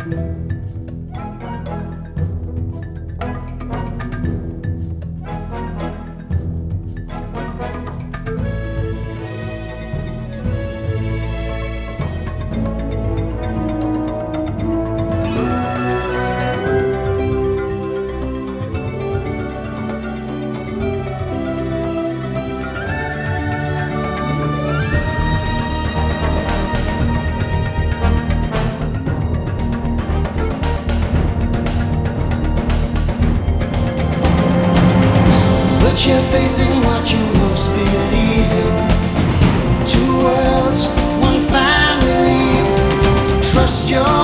Put your faith in what you most believe in. Two worlds, one family. Trust your